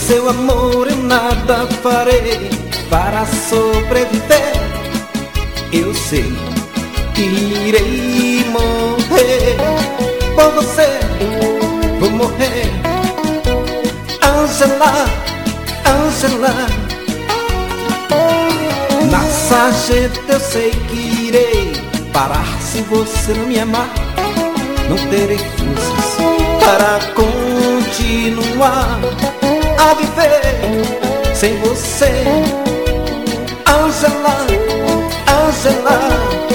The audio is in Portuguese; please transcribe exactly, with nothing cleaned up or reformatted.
seu amor eu nada farei para sobreviver. Eu sei que irei morrer por você, vou morrer. Angela, Angela, na sarjeta eu sei que irei parar. Se você não me amar, não terei forças para continuar a viver sem você. Angela, Angela,